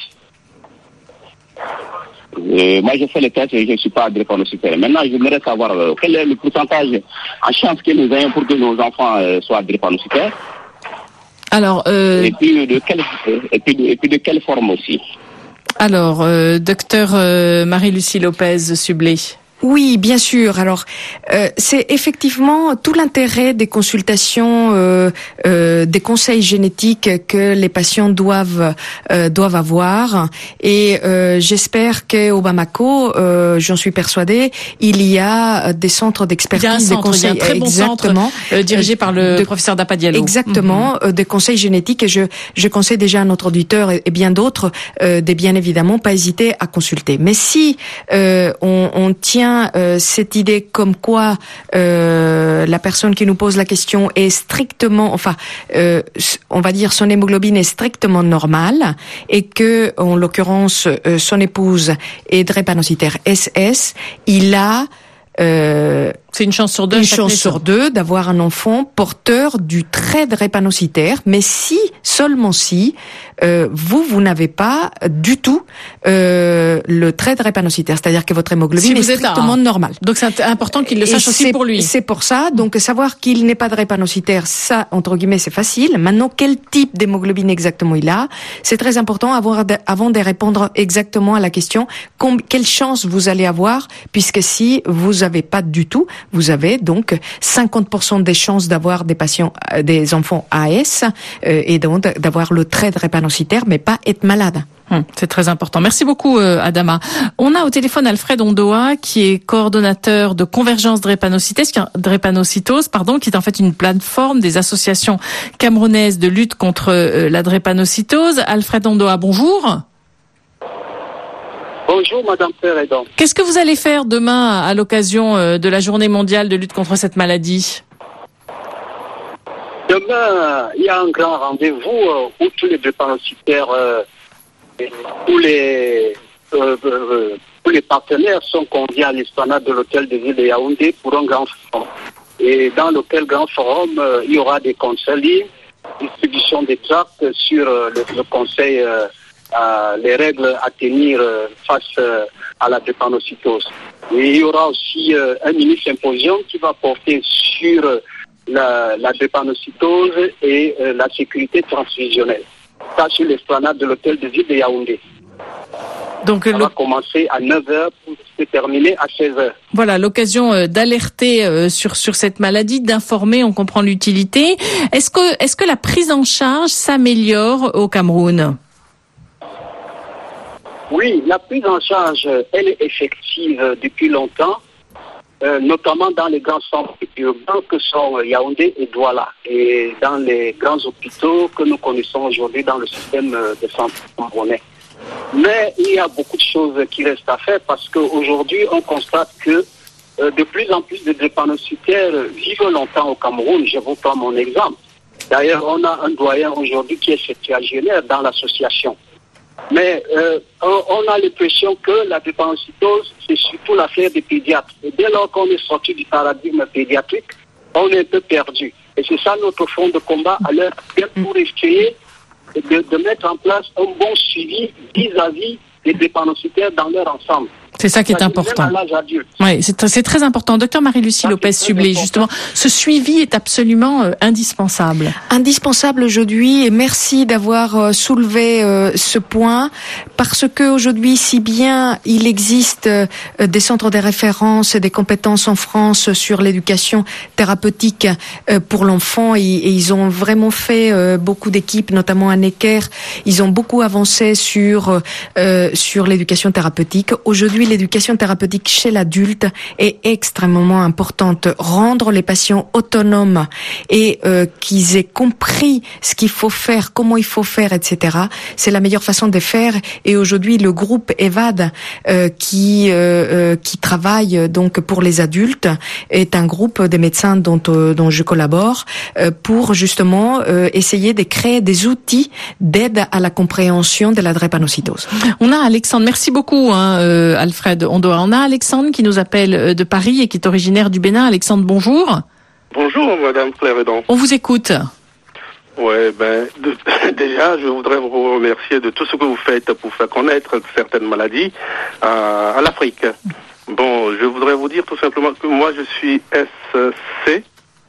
Euh, moi, j'ai fait le test et je ne suis pas drépanocytaire. Maintenant, je voudrais savoir euh, quel est le pourcentage en chance que nous ayons pour que nos enfants euh, soient drépanocytaires. Alors, euh... et puis de quelle et puis de, et puis de quelle forme aussi. Alors, euh, docteur euh, Marie-Lucie Lopez-Sublet. Oui, bien sûr. Alors, euh, c'est effectivement tout l'intérêt des consultations, euh, euh, des conseils génétiques que les patients doivent euh, doivent avoir. Et euh, j'espère qu'au Bamako, euh, j'en suis persuadée, il y a des centres d'expertise, des conseils, il y a un très bon exactement, centre euh, dirigé par le de, professeur Dapa Diallo. Exactement, mm-hmm. euh, des conseils génétiques. Et je je conseille déjà à notre auditeur et, et bien d'autres, euh, de bien évidemment pas hésiter à consulter. Mais si euh, on, on tient bien euh, cette idée comme quoi euh, la personne qui nous pose la question est strictement, enfin, euh, on va dire son hémoglobine est strictement normale et que, en l'occurrence, euh, son épouse est drépanocytaire S S, il a euh, c'est une chance sur deux. Une chance sur deux d'avoir un enfant porteur du trait drépanocytaire, mais si, seulement si, euh, vous, vous n'avez pas du tout euh, le trait drépanocytaire, c'est-à-dire que votre hémoglobine si est strictement normale. Donc c'est important qu'il le sache Et aussi pour lui. C'est pour ça, donc savoir qu'il n'est pas drépanocytaire, ça, entre guillemets, c'est facile. Maintenant, quel type d'hémoglobine exactement il a, c'est très important avoir de, avant de répondre exactement à la question, com- quelle chance vous allez avoir, puisque si vous n'avez pas du tout, vous avez donc cinquante pour cent des chances d'avoir des patients, des enfants A S, euh, et donc d'avoir le trait drépanocytaire, mais pas être malade. Hum, c'est très important. Merci beaucoup, euh, Adama. On a au téléphone Alfred Ondoa, qui est coordonnateur de Convergence Drépanocytose, drépanocytose, pardon, qui est en fait une plateforme des associations camerounaises de lutte contre euh, la drépanocytose. Alfred Ondoa, bonjour. Bonjour Madame Président. Qu'est-ce que vous allez faire demain à l'occasion de la journée mondiale de lutte contre cette maladie ? Demain, il y a un grand rendez-vous où tous les drépanocytaires, euh, tous les euh, euh, tous les partenaires sont conviés à l'esplanade de l'hôtel de ville de Yaoundé pour un grand forum. Et dans lequel grand forum, euh, il y aura des conseils, distribution des tracts sur euh, le, le conseil. Euh, Euh, les règles à tenir euh, face euh, à la drépanocytose. Et il y aura aussi euh, un mini-symposium qui va porter sur euh, la, la drépanocytose et euh, la sécurité transfusionnelle. Ça sur l'esplanade de l'hôtel de ville de Yaoundé. Donc, ça le... va commencer à neuf heures pour se terminer à seize heures. Voilà, l'occasion euh, d'alerter euh, sur sur cette maladie, d'informer, on comprend l'utilité. Est-ce que est-ce que la prise en charge s'améliore au Cameroun ? Oui, la prise en charge, elle est effective depuis longtemps, euh, notamment dans les grands centres urbains que sont Yaoundé et Douala, et dans les grands hôpitaux que nous connaissons aujourd'hui dans le système de santé camerounais. Mais il y a beaucoup de choses qui restent à faire parce qu'aujourd'hui, on constate que euh, de plus en plus de drépanocytaires vivent longtemps au Cameroun. Je vous prends mon exemple. D'ailleurs, on a un doyen aujourd'hui qui est septuagénaire dans l'association. Mais euh, on, on a l'impression que la drépanocytose, c'est surtout l'affaire des pédiatres. Et dès lors qu'on est sorti du paradigme pédiatrique, on est un peu perdu. Et c'est ça notre front de combat à l'heure actuelle pour essayer de, de mettre en place un bon suivi vis-à-vis des drépanocytaires dans leur ensemble. C'est ça qui est important. Même à l'âge adulte. Oui, c'est, c'est très important. Docteur Marie-Lucie Lopez-Sublé, justement, ce suivi est absolument euh, indispensable. Indispensable aujourd'hui, et merci d'avoir euh, soulevé euh, ce point, parce que aujourd'hui, si bien il existe euh, des centres de référence et des compétences en France sur l'éducation thérapeutique euh, pour l'enfant, et, et ils ont vraiment fait euh, beaucoup d'équipes, notamment à Necker, ils ont beaucoup avancé sur euh, sur l'éducation thérapeutique. Aujourd'hui, l'éducation thérapeutique chez l'adulte est extrêmement importante. Rendre les patients autonomes et euh, qu'ils aient compris ce qu'il faut faire, comment il faut faire, et cetera. C'est la meilleure façon de faire. Et aujourd'hui, le groupe EVAD euh, qui euh, euh, qui travaille donc pour les adultes est un groupe de médecins dont euh, dont je collabore euh, pour justement euh, essayer de créer des outils d'aide à la compréhension de la drépanocytose. On a Alexandre. Merci beaucoup, hein, euh, Alfred Ondoa. On a Alexandre qui nous appelle de Paris et qui est originaire du Bénin. Alexandre, bonjour. Bonjour, Madame Président. On vous écoute. Ouais, ben, de, déjà, je voudrais vous remercier de tout ce que vous faites pour faire connaître certaines maladies à, à l'Afrique. Bon, je voudrais vous dire tout simplement que moi, je suis S C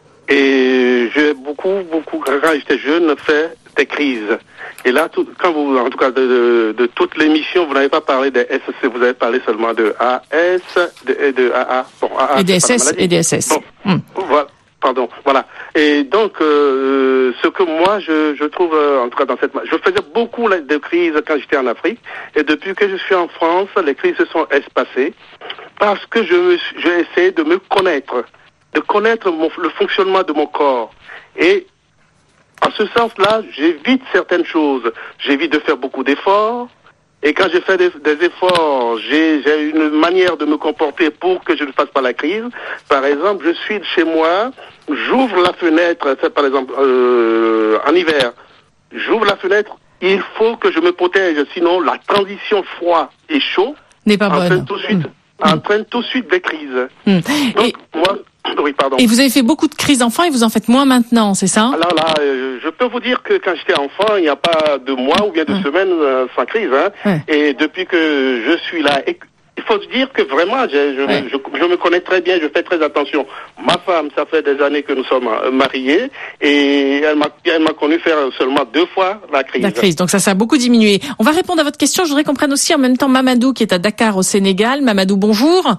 et j'ai beaucoup, beaucoup, quand j'étais jeune, fait des crises. Et là, tout, quand vous, en tout cas, de, de, de toute l'émission, vous n'avez pas parlé des S C, vous avez parlé seulement de A S, de, de A A. Bon, A A et des S S et des S S. Bon, hum. Voilà. Pardon, voilà. Et donc, euh, ce que moi, je, je trouve, euh, en tout cas dans cette... Je faisais beaucoup de crises quand j'étais en Afrique, et depuis que je suis en France, les crises se sont espacées, parce que je me, j'ai essayé de me connaître, de connaître mon, le fonctionnement de mon corps. Et en ce sens-là, j'évite certaines choses. J'évite de faire beaucoup d'efforts, Et quand je fais des, des efforts, j'ai, j'ai une manière de me comporter pour que je ne fasse pas la crise. Par exemple, je suis chez moi, j'ouvre la fenêtre, c'est par exemple euh, en hiver, j'ouvre la fenêtre, il faut que je me protège, sinon la transition froid et chaud n'est pas entraîne bonne. tout de suite, Mmh. entraîne tout de suite des crises. Mmh. Donc, Et... moi, oui, pardon. Et vous avez fait beaucoup de crises enfants et vous en faites moins maintenant, c'est ça? Alors là, euh, je peux vous dire que quand j'étais enfant, il n'y a pas de mois ou bien de ouais. semaines euh, sans crise. Hein. Ouais. Et depuis que je suis là, et, il faut se dire que vraiment, je, je, ouais. je, je me connais très bien, je fais très attention. Ma femme, ça fait des années que nous sommes euh, mariés et elle m'a, elle m'a connu faire seulement deux fois la crise. La crise, donc ça, ça a beaucoup diminué. On va répondre à votre question. Je voudrais qu'on prenne aussi en même temps Mamadou qui est à Dakar au Sénégal. Mamadou, bonjour.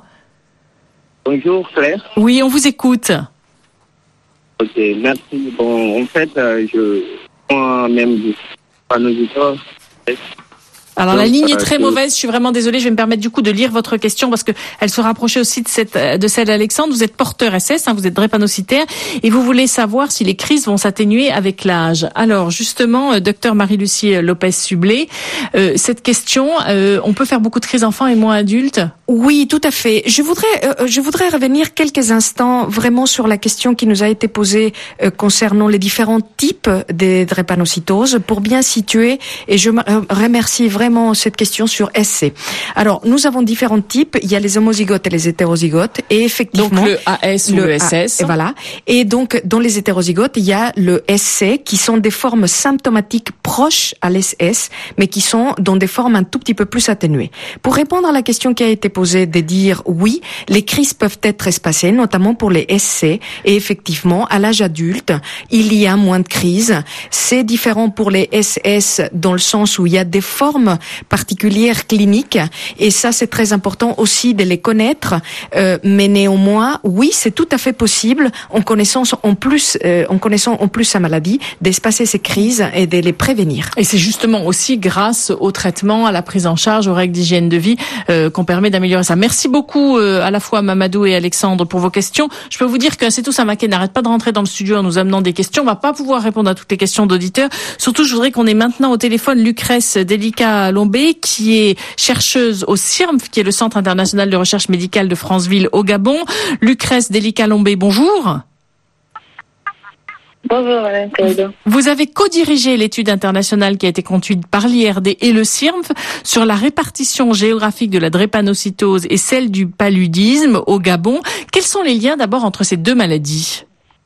Bonjour Claire. Oui, on vous écoute. Ok, merci. Bon, en fait, euh, je moi-même, je suis un auditeur. Alors Donc, la ligne est euh, très que... mauvaise, je suis vraiment désolée, je vais me permettre du coup de lire votre question parce que elle se rapprochait aussi de cette de celle d'Alexandre. Vous êtes porteur S S, hein, vous êtes drépanocytaire et vous voulez savoir si les crises vont s'atténuer avec l'âge. Alors justement, euh, docteur Marie-Lucie Lopez-Sublé, euh, cette question, euh, on peut faire beaucoup de crises enfants et moins adultes? Oui, tout à fait. Je voudrais, euh, je voudrais revenir quelques instants vraiment sur la question qui nous a été posée euh, concernant les différents types de drépanocytose pour bien situer, et je me remercie vraiment cette question sur S C. Alors, nous avons différents types. Il y a les homozygotes et les hétérozygotes, et effectivement. Donc le A S ou le, le S S. A, et voilà. Et donc, dans les hétérozygotes, il y a le S C, qui sont des formes symptomatiques proches à l'S S, mais qui sont dans des formes un tout petit peu plus atténuées. Pour répondre à la question qui a été posée, de dire oui, les crises peuvent être espacées, notamment pour les S C, et effectivement, à l'âge adulte, il y a moins de crises. C'est différent pour les S S dans le sens où il y a des formes particulières cliniques, et ça, c'est très important aussi de les connaître. Euh, mais néanmoins, oui, c'est tout à fait possible, en connaissant en plus, euh, en connaissant en plus sa maladie, d'espacer ces crises et de les prévenir. Et c'est justement aussi grâce au traitement, à la prise en charge, aux règles d'hygiène de vie euh, qu'on permet d'améliorer ça. Merci beaucoup euh, à la fois Mamadou et Alexandre pour vos questions. Je peux vous dire que C'est tous à Maquet n'arrête pas de rentrer dans le studio en nous amenant des questions. On va pas pouvoir répondre à toutes les questions d'auditeurs. Surtout, je voudrais qu'on ait maintenant au téléphone Lucrèce Delika-Lombé, qui est chercheuse au C I R M F, qui est le Centre international de recherche médicale de Franceville au Gabon. Lucrèce Delika-Lombé, bonjour. Bonjour, Madame Claude. Vous avez co-dirigé l'étude internationale qui a été conduite par l'I R D et le C I R M F sur la répartition géographique de la drépanocytose et celle du paludisme au Gabon. Quels sont les liens d'abord entre ces deux maladies?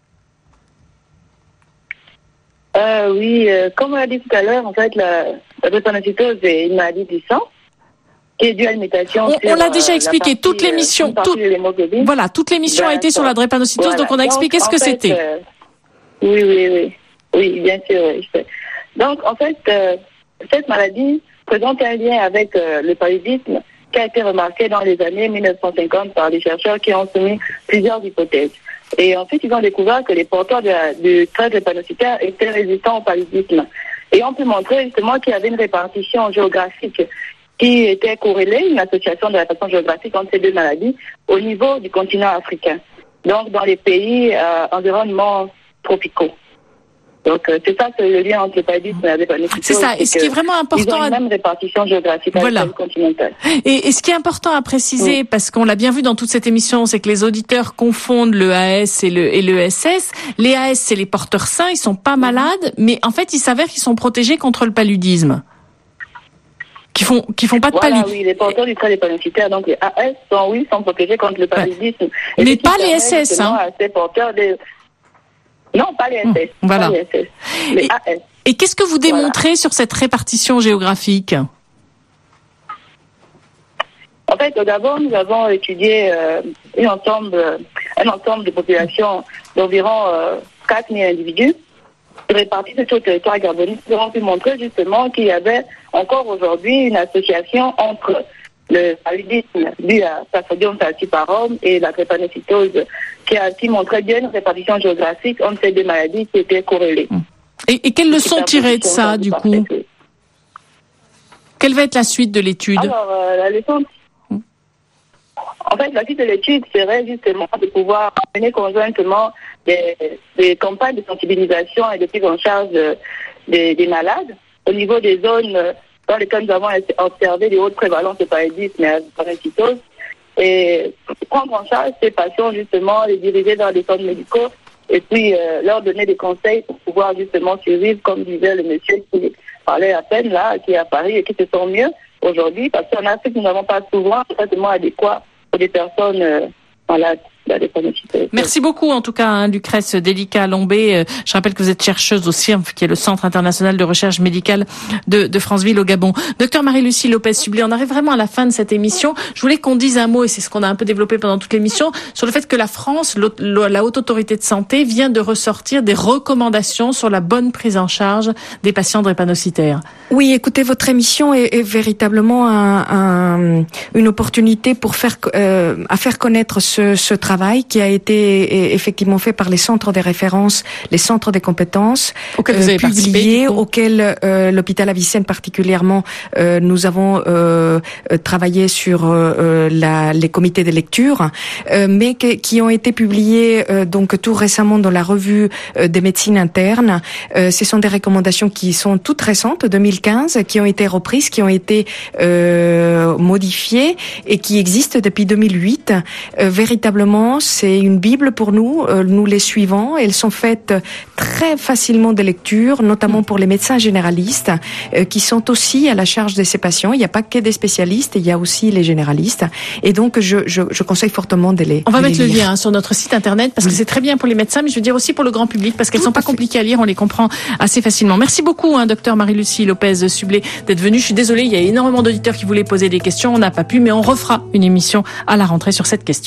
Euh, oui, euh, comme on l'a dit tout à l'heure, en fait, la, la drépanocytose est une maladie du sang qui est due à une mutation. On, sur, on l'a déjà euh, expliqué. partie, toute l'émission, euh, tout, voilà, toute l'émission a été sur la drépanocytose, voilà. Donc on a expliqué donc, ce que fait, c'était. Euh, oui, oui, oui, oui, bien sûr. Oui, je sais. Donc en fait, euh, cette maladie présente un lien avec euh, le paludisme qui a été remarqué dans les années mille neuf cent cinquante par des chercheurs qui ont soumis plusieurs hypothèses. Et ensuite, ils ont découvert que les porteurs de la, du trait drépanocytaire étaient résistants au paludisme. Et on peut montrer justement qu'il y avait une répartition géographique qui était corrélée, une association de la répartition géographique entre ces deux maladies au niveau du continent africain. Donc, dans les pays euh, environnements tropicaux. Donc, euh, c'est ça, c'est le lien entre le paludisme et la drépanocytose. C'est ça. Et ce qui est vraiment important, ils ont une même répartition géographique voilà. à l'échelle continentale. Et, et ce qui est important à préciser, oui. parce qu'on l'a bien vu dans toute cette émission, c'est que les auditeurs confondent le A S et le, et le S S. Les A S, c'est les porteurs sains, ils sont pas malades, mais en fait, il s'avère qu'ils sont protégés contre le paludisme. Qui font, qui font pas de voilà, paludisme. Oui, les porteurs du trait drépanocytaire, donc les A S, sont, oui, sont protégés contre le paludisme. Ouais. Mais pas les S S, hein. Ces porteurs de... Non, pas les S S. Mmh, voilà. Pas les S S. Les et, A S. Et qu'est-ce que vous démontrez voilà. sur cette répartition géographique? En fait, d'abord, nous avons étudié euh, un, ensemble, un ensemble de populations d'environ euh, quatre mille individus répartis sur le territoire gabonais. Nous avons pu montrer justement qu'il y avait encore aujourd'hui une association entre le paludisme dû à Plasmodium falciparum et la drépanocytose qui a qui montrait bien une répartition géographique entre ces deux maladies qui étaient corrélées. Et, et quelles leçons tirer de ça, du coup? Parfait. Quelle va être la suite de l'étude? Alors, euh, la leçon... En fait, la suite de l'étude serait justement de pouvoir mener conjointement des, des campagnes de sensibilisation et de prise en charge des, des malades au niveau des zones dans lesquels nous avons observé des hautes prévalences de paludisme et drépanocytose. Et prendre en charge ces patients, justement, les diriger dans les centres médicaux et puis euh, leur donner des conseils pour pouvoir justement survivre, comme disait le monsieur qui parlait à peine là, qui est à Paris et qui se sent mieux aujourd'hui, parce qu'en Afrique, nous n'avons pas souvent un traitement adéquat pour des personnes euh, malades. Merci beaucoup en tout cas hein, Lucrèce Delika-Lombé. Euh, je rappelle que vous êtes chercheuse au C I R M, qui est le Centre international de recherche médicale de, de Franceville au Gabon. Docteur Marie-Lucie Lopez-Sublé, on arrive vraiment à la fin de cette émission. Je voulais qu'on dise un mot, et c'est ce qu'on a un peu développé pendant toute l'émission, sur le fait que la France, la Haute Autorité de Santé, vient de ressortir des recommandations sur la bonne prise en charge des patients drépanocytaires. Oui, écoutez, votre émission est, est véritablement un, un, une opportunité pour faire euh, à faire connaître ce, ce travail qui a été effectivement fait par les centres de référence, les centres des compétences, auxquels vous avez publiés, auxquels euh, l'hôpital Avicenne particulièrement, euh, nous avons euh, travaillé sur euh, la, les comités de lecture, euh, mais que, qui ont été publiés euh, donc tout récemment dans la revue euh, des médecines internes. Euh, ce sont des recommandations qui sont toutes récentes, deux mille quinze, qui ont été reprises, qui ont été euh, modifiées et qui existent depuis deux mille huit. Euh, véritablement, c'est une bible pour nous, euh, nous les suivons. Elles sont faites très facilement de lecture, notamment pour les médecins généralistes, euh, qui sont aussi à la charge de ces patients. Il n'y a pas que des spécialistes, il y a aussi les généralistes. Et donc, je, je, je conseille fortement de les On va de mettre les le lire. lien hein, sur notre site internet, parce oui. que c'est très bien pour les médecins, mais je veux dire aussi pour le grand public, parce qu'elles Tout sont pas fait. compliquées à lire, on les comprend assez facilement. Merci beaucoup, hein, docteur Marie-Lucie Lopez-Sublé, d'être venue. Je suis désolée, il y a énormément d'auditeurs qui voulaient poser des questions, on n'a pas pu, mais on refera une émission à la rentrée sur cette question.